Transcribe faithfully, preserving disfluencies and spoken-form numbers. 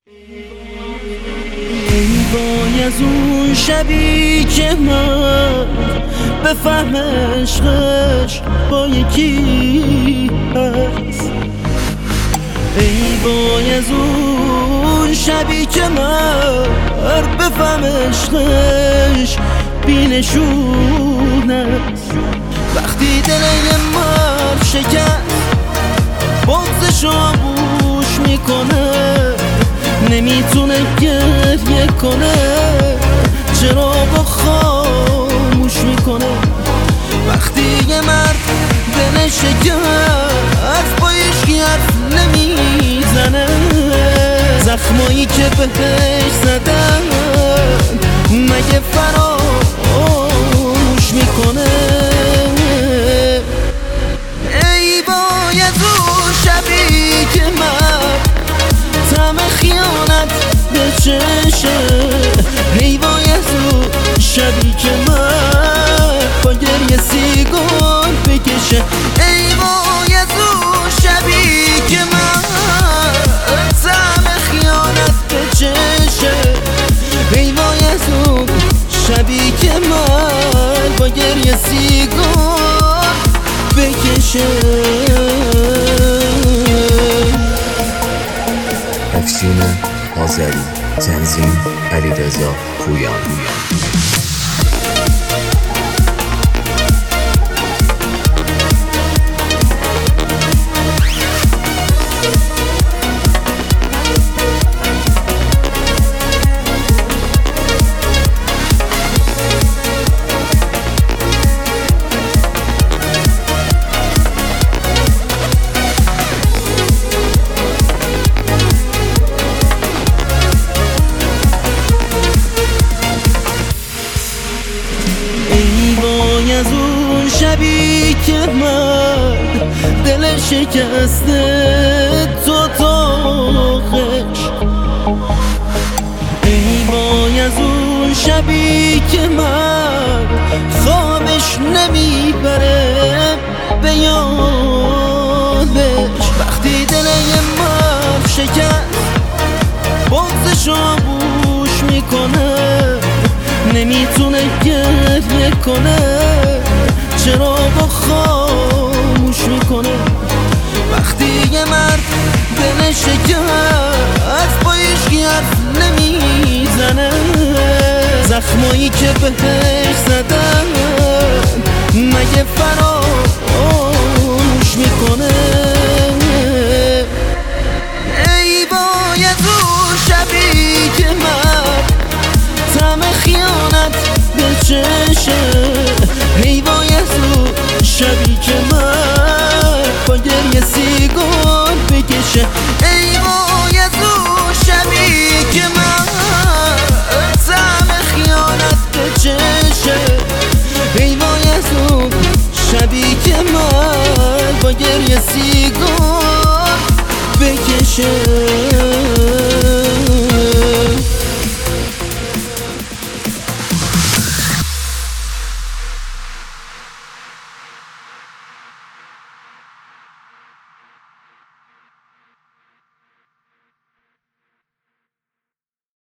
ای وای از اون شبی که من بفهم عشقش با یکی هست. ای وای از اون شبی که من بفهم عشقش بینشون است. وقتی دل یه مرد شکست بغضشو بوش میکنه، نمیتونه گریه کنه، چرا با خاموش میکنه. وقتی یه مرد دلش شکست با هیچکی حرف نمیزنه، زخمایی که بهش زدن مگه فراموش میکنه. ای وای از اون شبی که من طعم خیانت به چشه، ای وای از اون شبی که من با گریه سیگار بکشه. ای وای از اون شبی که من طعم خیانت به چشه، ای وای از اون شبی که من با گریه سیگار بکشه. افشین آذری، تنظیم علیرضا پویان. از اون شبی که من دل شکسته تو تاخش، ای وای از اون شبی که من خوابش نمیبره به یادش. وقتی دل یه مرد شکست بغضشو بوش میکنه، نمیتونه گریه کنه، چرا با خاموش میکنه. وقتی یه مرد دلش شکست با هیچکی حرف نمیزنه، زخمایی که بهش زدن مگه فراموش میکنه. ای وای از اون شبی که من طعم خیانت به چشه، ای وای از اون شبی که من با گریه سیگار بکشه. ای وای از اون شبی که من طعم خیانت به چشه، ای وای از اون شبی که من با گریه سیگار بکشه.